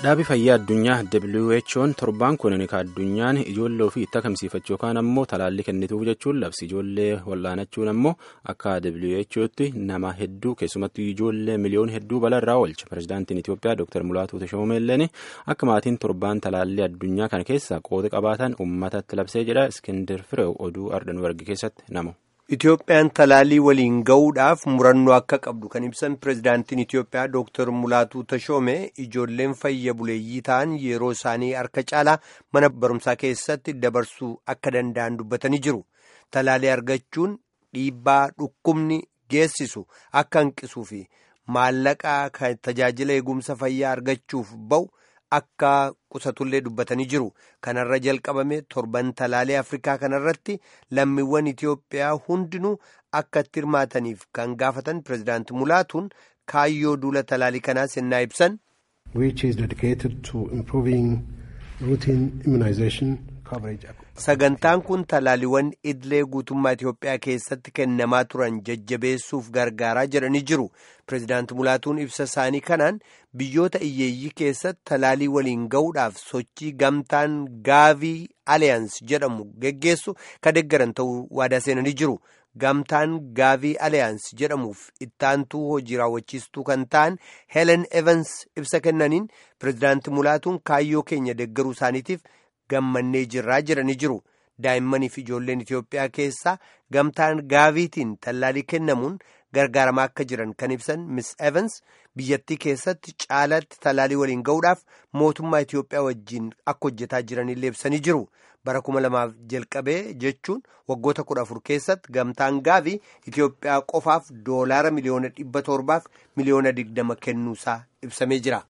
Dhaabii fayyaa addunyaa WHO'n torbaan kun kan addunyaan ijoollee ofii itti akamsiifachuu yookaan ammoo talaallii kennituuf jechuun labsi ijoollee wallaanachuun ammoo akka WHO'tti nama hedduu keessumattuu ijoollee miliyoona hedduu balarraa oolcha. Pireezidaantiin Itoophiyaa Dr. Mulaatuu Teshoomeelleen akka maatiin torbaan talaallii addunyaa kana keessa qooda qabaatan uummatatti labsee jedha. Iskindir Fireew oduu Ardanuu Argi keessatti namu. Itoophiyaan talaallii waliin ga'uudhaaf murannoo akka qabdu kan ibsan pireezidaantiin Itoophiyaa Dr. Mulaatuu Tashoomee ijoolleen fayya buleeyyii ta'an yeroo isaanii harka caalaa mana barumsaa keessatti dabarsuu akka danda'an dubbatanii jiru. Talaallii argachuun dhiibbaa dhukkubni geessisu akka hanqisuu fi maallaqa tajaajila eegumsa fayyaa argachuuf ba'u akka qusatullee dubbatanii jiru. Kanarra jalqabame torban talaalee Afrikaa kanarratti lammiiwwan Itoophiyaa hundinuu akka itti hirmaataniif kan gaafatan pireezidaanti Mulaatuun kaayyoo duula talaalii kanaa sennaa ibsan. Which is dedicated to improving routine immunization coverage. Sagantaan kun talaaliiwwan idilee guutummaa Itoophiyaa keessatti kennamaa turan jajjabeessuuf gargaaraa jedhanii jiru. Pireezidaanti Mulaatuun ibsa isaanii kanaan biyyoota hiyyeeyyii keessatti talaalii waliin ga'uudhaaf sochii gamtaan Gaavii Alliance jedhamu geggeessu kan deeggaran ta'uu waadaa seenanii jiru. Gamtaan Gaavii Alliance jedhamuuf ittaantuu hojii raawwachiistuu kan ta'an Helen Evans ibsa kennaniin pireezidaanti Mulaatuun kaayyoo keenya deeggaruu isaaniitiif gammannee jirraa jedhanii jiru. Daa'immanii fi ijoolleen Itoophiyaa keessaa gamtaan Gaaviitiin tallaalii kennamuun gargaaramaa akka jiran kan ibsan Miss Evans biyyattii keessatti caalatti tallaalii waliin ga'uudhaaf mootummaa Itoophiyaa wajjin akka hojjetaa jiranillee ibsanii jiru. Bara 2000 jalqabee jechuun waggoota 14 keessatti gamtaan Gaavii Itoophiyaa qofaaf $1,700,000 miliyoona 20 kennuusaa ibsamee jira.